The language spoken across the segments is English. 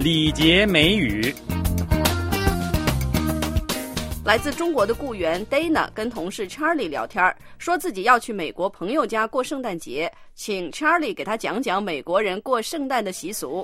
礼节美语。 来自中国的雇员 Dana 跟同事 Charlie 聊天，说自己要去美国朋友家过圣诞节，请 Charlie 给他讲讲美国人过圣诞的习俗。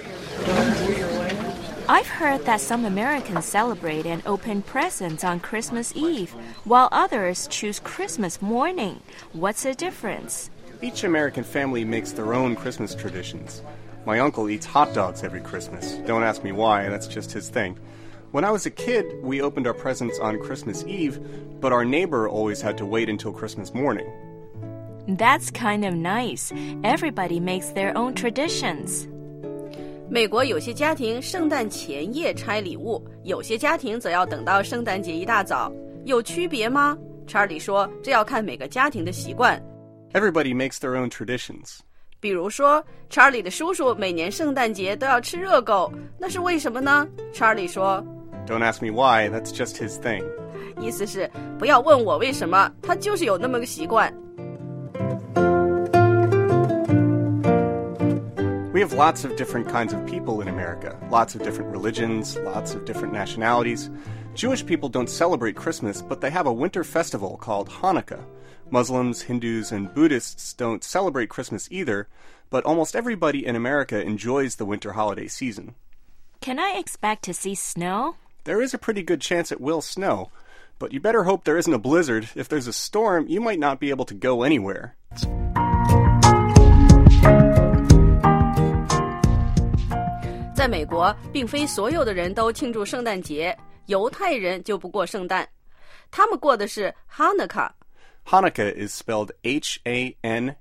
I've heard that some Americans celebrate and open presents on Christmas Eve, while others choose Christmas morning. What's the difference? Each American family makes their own Christmas traditions. My uncle eats hot dogs every Christmas. Don't ask me why, that's just his thing. When I was a kid, we opened our presents on Christmas Eve, but our neighbor always had to wait until Christmas morning. That's kind of nice. Everybody makes their own traditions. 美国有些家庭圣诞前夜拆礼物，有些家庭则要等到圣诞节一大早。有区别吗？查理说，这要看每个家庭的习惯。 Everybody makes their own traditions. 比如说，查理的叔叔每年圣诞节都要吃热狗，那是为什么呢？查理说 Don't ask me why, that's just his thing. 意思是不要问我为什么，他就是有那么个习惯。 We have lots of different kinds of people in America, lots of different religions, lots of different nationalities. Jewish people don't celebrate Christmas, but they have a winter festival called Hanukkah. Muslims, Hindus, and Buddhists don't celebrate Christmas either, but almost everybody in America enjoys the winter holiday season. Can I expect to see snow? There is a pretty good chance it will snow, but you better hope there isn't a blizzard. If there's a storm, you might not be able to go anywhere. 在美国，并非所有的人都庆祝圣诞节，犹太人就不过圣诞，他们过的是 Hanukkah。 Hanukkah is spelled Hanukkah.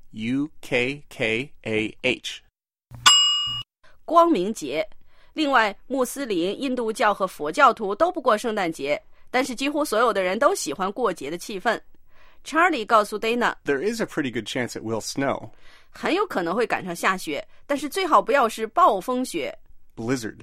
光明节。另外，穆斯林、印度教和佛教徒都不过圣诞节，但是几乎所有的人都喜欢过节的气氛。Charlie 告诉 Dana, There is a pretty good chance it will snow. 很有可能会赶上下雪，但是最好不要是暴风雪。 Blizzard.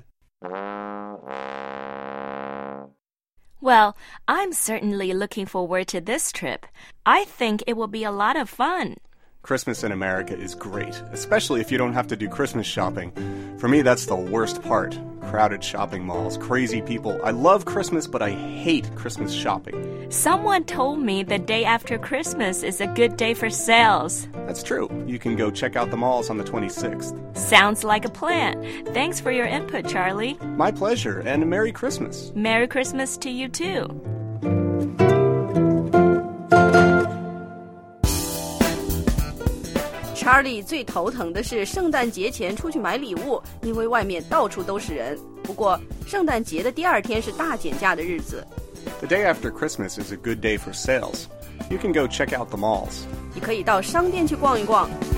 Well, I'm certainly looking forward to this trip. I think it will be a lot of fun. Christmas in America is great, especially if you don't have to do Christmas shopping. For me, that's the worst part. Crowded shopping malls, crazy people. I love Christmas, but I hate Christmas shopping. Someone told me the day after Christmas is a good day for sales. That's true. You can go check out the malls on the 26th. Sounds like a plan. Thanks for your input, Charlie. My pleasure, and Merry Christmas. Merry Christmas to you too. Charlie 最头疼的是圣诞节前出去买礼物，因为外面到处都是人。不过，圣诞节的第二天是大减价的日子。 The day after Christmas is a good day for sales. You can go check out the malls. 你可以到商店去逛一逛。